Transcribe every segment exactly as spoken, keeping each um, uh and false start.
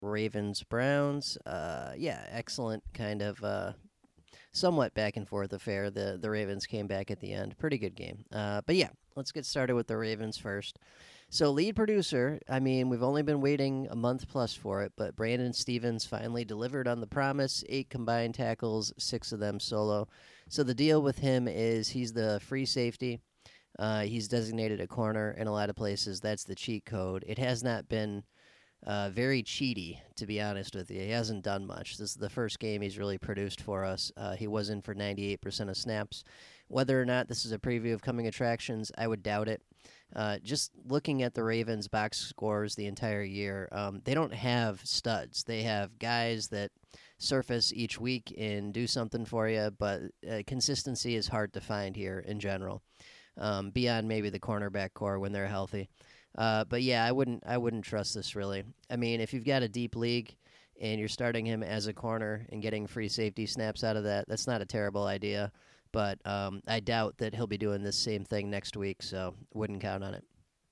Ravens Browns. Uh, yeah, excellent kind of uh, somewhat back and forth affair. The the Ravens came back at the end. Pretty good game. Uh, but yeah, let's get started with the Ravens first. So lead producer, I mean, we've only been waiting a month plus for it, but Brandon Stevens finally delivered on the promise. Eight combined tackles, six of them solo. So the deal with him is he's the free safety. Uh, he's designated a corner in a lot of places. That's the cheat code. It has not been uh, very cheaty, to be honest with you. He hasn't done much. This is the first game he's really produced for us. Uh, he was in for ninety-eight percent of snaps. Whether or not this is a preview of coming attractions, I would doubt it. Uh, just looking at the Ravens' box scores the entire year, um, they don't have studs. They have guys that surface each week and do something for you, but uh, consistency is hard to find here in general. Um, beyond maybe the cornerback core when they're healthy. Uh, but yeah, I wouldn't I wouldn't trust this really. I mean, if you've got a deep league and you're starting him as a corner and getting free safety snaps out of that, that's not a terrible idea. But um, I doubt that he'll be doing this same thing next week, so wouldn't count on it.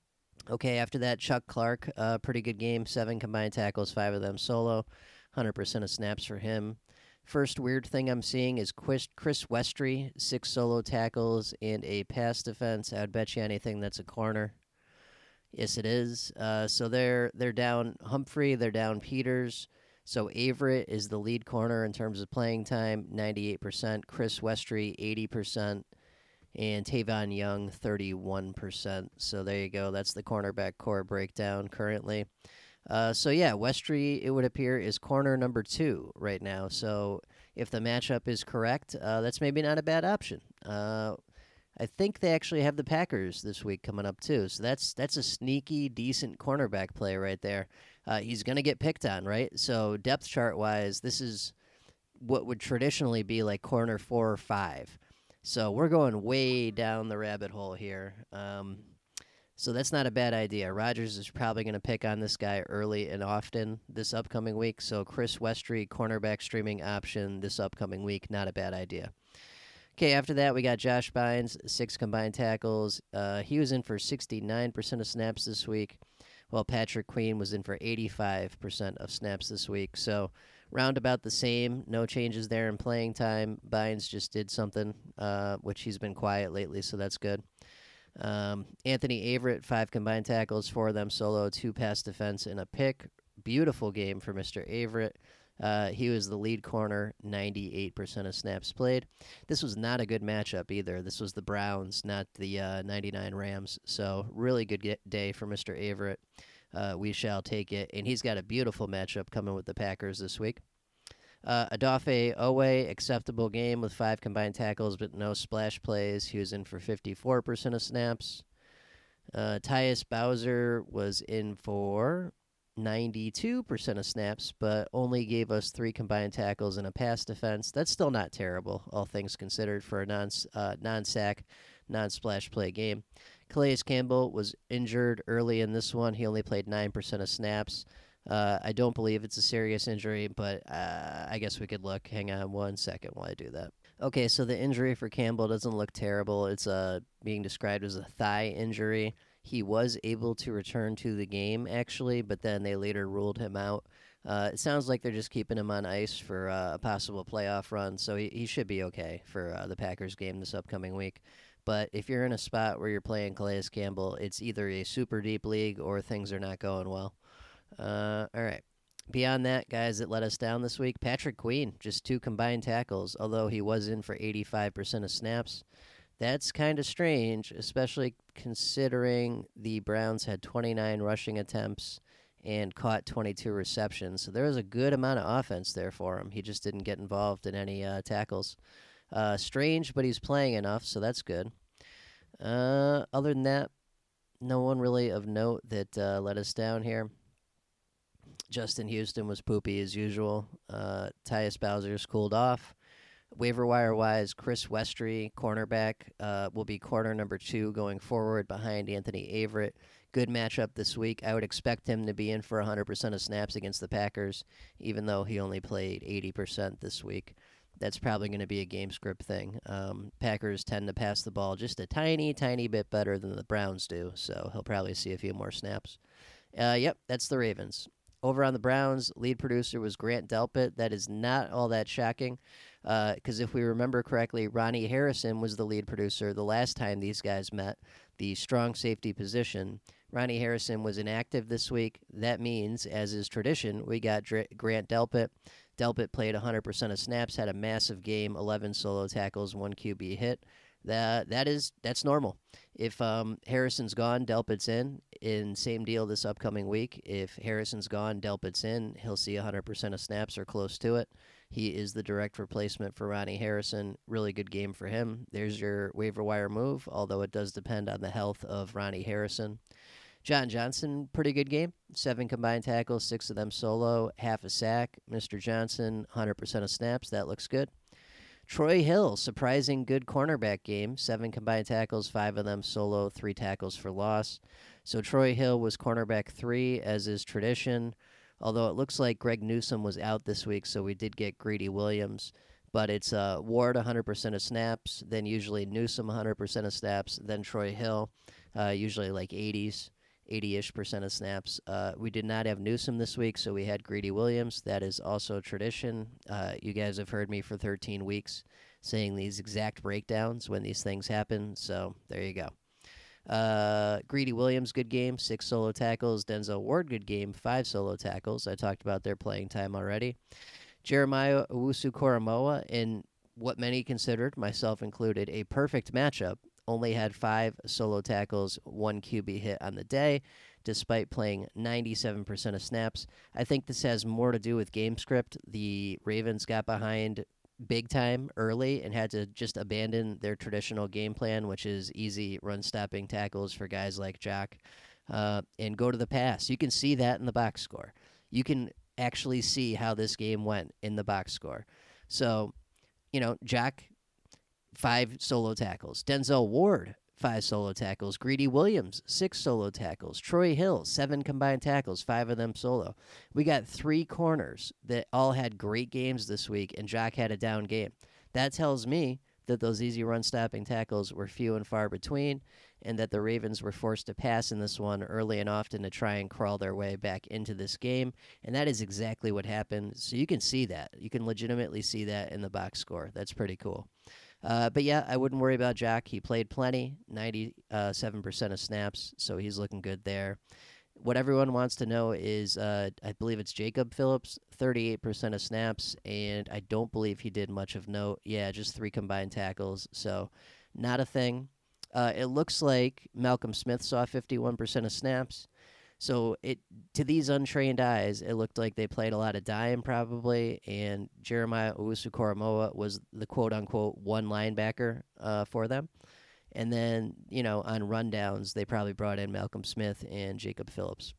Okay, after that, Chuck Clark, uh, pretty good game. Seven combined tackles, five of them solo. one hundred percent of snaps for him. First weird thing I'm seeing is Chris Westry, six solo tackles and a pass defense. I would bet you anything that's a corner. Yes, it is. Uh, so they're they're down Humphrey, they're down Peters. So Averett is the lead corner in terms of playing time, ninety-eight percent. Chris Westry, eighty percent. And Tavon Young, thirty-one percent. So there you go. That's the cornerback core breakdown currently. Uh, so yeah, Westry, it would appear, is corner number two right now. So if the matchup is correct, uh, that's maybe not a bad option. Uh, I think they actually have the Packers this week coming up too. So that's that's a sneaky, decent cornerback play right there. Uh, he's going to get picked on, right? So depth chart wise, this is what would traditionally be like corner four or five. So we're going way down the rabbit hole here. Um, so that's not a bad idea. Rodgers is probably going to pick on this guy early and often this upcoming week. So Chris Westry, cornerback streaming option this upcoming week, not a bad idea. Okay, after that, we got Josh Bynes, six combined tackles. Uh, he was in for sixty-nine percent of snaps this week, while Patrick Queen was in for eighty-five percent of snaps this week. So round about the same, no changes there in playing time. Bynes just did something, uh, which he's been quiet lately, so that's good. Um, Anthony Averett, five combined tackles, four of them solo, two pass defense, and a pick. Beautiful game for Mister Averett. Uh, he was the lead corner, ninety-eight percent of snaps played. This was not a good matchup either. This was the Browns, not the uh, ninety-nine Rams. So really good day for Mister Averett. Uh, we shall take it. And he's got a beautiful matchup coming with the Packers this week. Uh, Odafe Owe, acceptable game with five combined tackles but no splash plays. He was in for fifty-four percent of snaps. Uh, Tyus Bowser was in for ninety-two percent of snaps, but only gave us three combined tackles and a pass defense. That's still not terrible, all things considered, for a non uh, non-sack, non-splash play game. Calais Campbell was injured early in this one. He only played nine percent of snaps. Uh, I don't believe it's a serious injury, but uh, I guess we could look. Hang on one second while I do that. Okay, so the injury for Campbell doesn't look terrible. It's uh, being described as a thigh injury. He was able to return to the game, actually, but then they later ruled him out. Uh, it sounds like they're just keeping him on ice for uh, a possible playoff run, so he, he should be okay for uh, the Packers game this upcoming week. But if you're in a spot where you're playing Calais Campbell, it's either a super deep league or things are not going well. Uh, all right. Beyond that, guys that let us down this week, Patrick Queen, just two combined tackles, although he was in for eighty-five percent of snaps. That's kind of strange, especially considering the Browns had twenty-nine rushing attempts and caught twenty-two receptions. So there was a good amount of offense there for him. He just didn't get involved in any uh, tackles. Uh, strange, but he's playing enough, so that's good. Uh, other than that, no one really of note that uh, let us down here. Justin Houston was poopy as usual. Uh, Tyus Bowser's cooled off. Waiver wire wise, Chris Westry, cornerback, uh, will be corner number two going forward behind Anthony Averett. Good matchup this week. I would expect him to be in for one hundred percent of snaps against the Packers, even though he only played eighty percent this week. That's probably going to be a game script thing. Um, Packers tend to pass the ball just a tiny, tiny bit better than the Browns do, so he'll probably see a few more snaps. Uh, yep, that's the Ravens. over on the Browns, lead producer was Grant Delpit. That is not all that shocking because uh, if we remember correctly, Ronnie Harrison was the lead producer the last time these guys met, the strong safety position. Ronnie Harrison was inactive this week. That means, as is tradition, we got Dr- Grant Delpit. Delpit played one hundred percent of snaps, had a massive game, eleven solo tackles, one Q B hit. That that is that's normal. If um, Harrison's gone, Delpit's in. In same deal this upcoming week. If Harrison's gone, Delpit's in. He'll see one hundred percent of snaps or close to it. He is the direct replacement for Ronnie Harrison. Really good game for him. There's your waiver wire move, although it does depend on the health of Ronnie Harrison. John Johnson, pretty good game. Seven combined tackles, six of them solo, half a sack. Mister Johnson, one hundred percent of snaps. That looks good. Troy Hill, surprising good cornerback game. Seven combined tackles, five of them solo, three tackles for loss. So Troy Hill was cornerback three, as is tradition. Although it looks like Greg Newsome was out this week, so we did get Greedy Williams. But it's uh, Ward one hundred percent of snaps, then usually Newsome one hundred percent of snaps, then Troy Hill, uh, usually like eighties. eighty-ish percent of snaps. Uh, we did not have Newsome this week, so we had Greedy Williams. That is also tradition. Uh, you guys have heard me for thirteen weeks saying these exact breakdowns when these things happen, so there you go. Uh, Greedy Williams, good game, six solo tackles. Denzel Ward, good game, five solo tackles. I talked about their playing time already. Jeremiah Owusu-Koramoah, in what many considered, myself included, a perfect matchup, only had five solo tackles, one Q B hit on the day, despite playing ninety-seven percent of snaps. I think this has more to do with game script. The Ravens got behind big time early and had to just abandon their traditional game plan, which is easy run-stopping tackles for guys like Jack, uh, and go to the pass. You can see that in the box score. You can actually see how this game went in the box score. So, you know, Jack, five solo tackles. Denzel Ward, five solo tackles. Greedy Williams, six solo tackles. Troy Hill, seven combined tackles, five of them solo. We got three corners that all had great games this week, and Jack had a down game. That tells me that those easy run-stopping tackles were few and far between, and that the Ravens were forced to pass in this one early and often to try and crawl their way back into this game, and that is exactly what happened. So you can see that. You can legitimately see that in the box score. That's pretty cool. Uh, but, yeah, I wouldn't worry about Jack. He played plenty, ninety-seven percent of snaps, so he's looking good there. What everyone wants to know is, uh, I believe it's Jacob Phillips, thirty-eight percent of snaps, and I don't believe he did much of note. Yeah, just three combined tackles, so not a thing. Uh, it looks like Malcolm Smith saw fifty-one percent of snaps. So it to these untrained eyes, it looked like they played a lot of dime probably, and Jeremiah Owusu-Koramoah was the quote-unquote one linebacker uh, for them. And then, you know, on rundowns, they probably brought in Malcolm Smith and Jacob Phillips.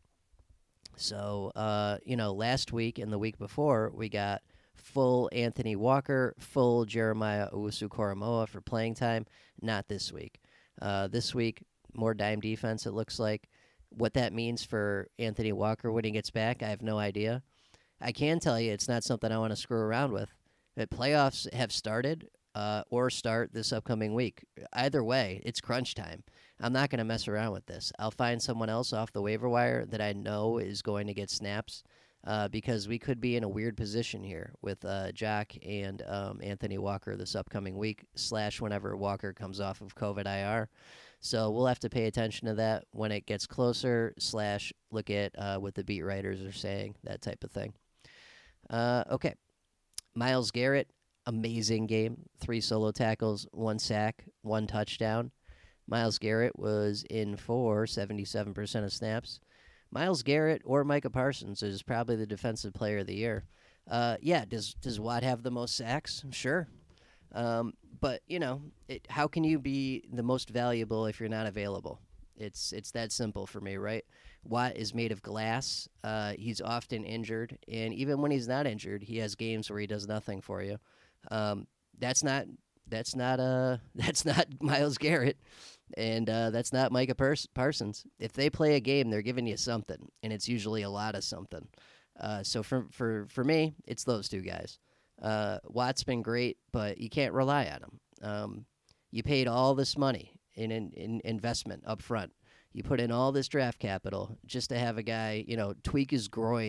So, uh, you know, last week and the week before, we got full Anthony Walker, full Jeremiah Owusu-Koramoah for playing time. Not this week. Uh, this week, more dime defense, it looks like. What that means for Anthony Walker when he gets back, I have no idea. I can tell you it's not something I want to screw around with. The playoffs have started uh, or start this upcoming week. Either way, it's crunch time. I'm not going to mess around with this. I'll find someone else off the waiver wire that I know is going to get snaps uh, because we could be in a weird position here with uh, Jack and um, Anthony Walker this upcoming week, slash whenever Walker comes off of COVID I R. So we'll have to pay attention to that when it gets closer, slash look at uh, what the beat writers are saying, that type of thing. Uh, okay. Myles Garrett, amazing game. Three solo tackles, one sack, one touchdown. Myles Garrett was in for seventy-seven percent of snaps. Myles Garrett or Micah Parsons is probably the defensive player of the year. Uh, yeah, does does Watt have the most sacks? Sure. Um, but, you know, it, how can you be the most valuable if you're not available? It's it's that simple for me, right? Watt is made of glass. Uh, he's often injured, and even when he's not injured, he has games where he does nothing for you. Um, that's not that's not uh that's not Myles Garrett, and uh, that's not Micah Pars- Parsons. If they play a game, they're giving you something, and it's usually a lot of something. Uh, so for for for me, it's those two guys. Uh, Watt's been great, but you can't rely on him. Um, you paid all this money in, in, in investment up front. You put in all this draft capital just to have a guy, you know, tweak his groin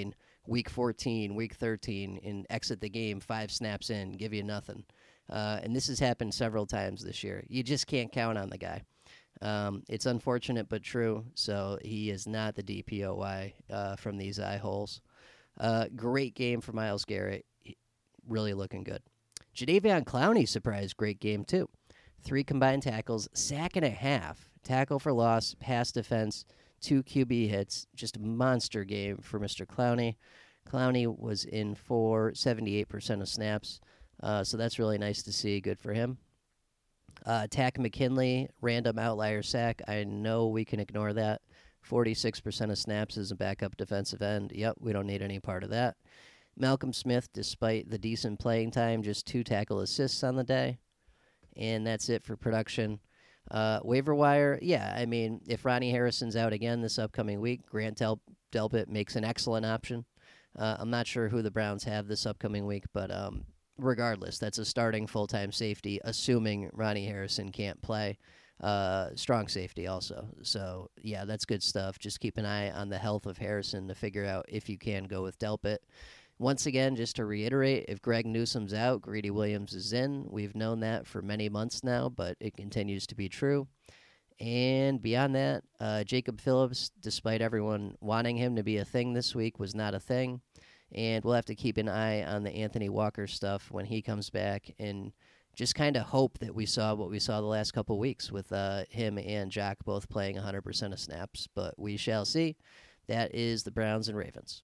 week fourteen, week thirteen, and exit the game five snaps in, give you nothing. Uh, and this has happened several times this year. You just can't count on the guy. Um, it's unfortunate but true. So he is not the D P O Y uh, from these eye holes. Uh, great game for Myles Garrett. Really looking good. Jadeveon Clowney surprised. Great game too. Three combined tackles, sack and a half, tackle for loss, pass defense, two Q B hits. Just a monster game for Mister Clowney. Clowney was in for seventy-eight percent of snaps, uh, so that's really nice to see. Good for him. Uh, Tack McKinley, random outlier sack. I know we can ignore that. forty-six percent of snaps as a backup defensive end. Yep, we don't need any part of that. Malcolm Smith, despite the decent playing time, just two tackle assists on the day. And that's it for production. Uh, waiver wire, yeah, I mean, if Ronnie Harrison's out again this upcoming week, Grant Del- Delpit makes an excellent option. Uh, I'm not sure who the Browns have this upcoming week, but um, regardless, that's a starting full-time safety, assuming Ronnie Harrison can't play. Uh, strong safety also. So, yeah, that's good stuff. Just keep an eye on the health of Harrison to figure out if you can go with Delpit. Once again, just to reiterate, if Greg Newsome's out, Greedy Williams is in. We've known that for many months now, but it continues to be true. And beyond that, uh, Jacob Phillips, despite everyone wanting him to be a thing this week, was not a thing. And we'll have to keep an eye on the Anthony Walker stuff when he comes back and just kind of hope that we saw what we saw the last couple weeks with uh, him and Jack both playing one hundred percent of snaps. But we shall see. That is the Browns and Ravens.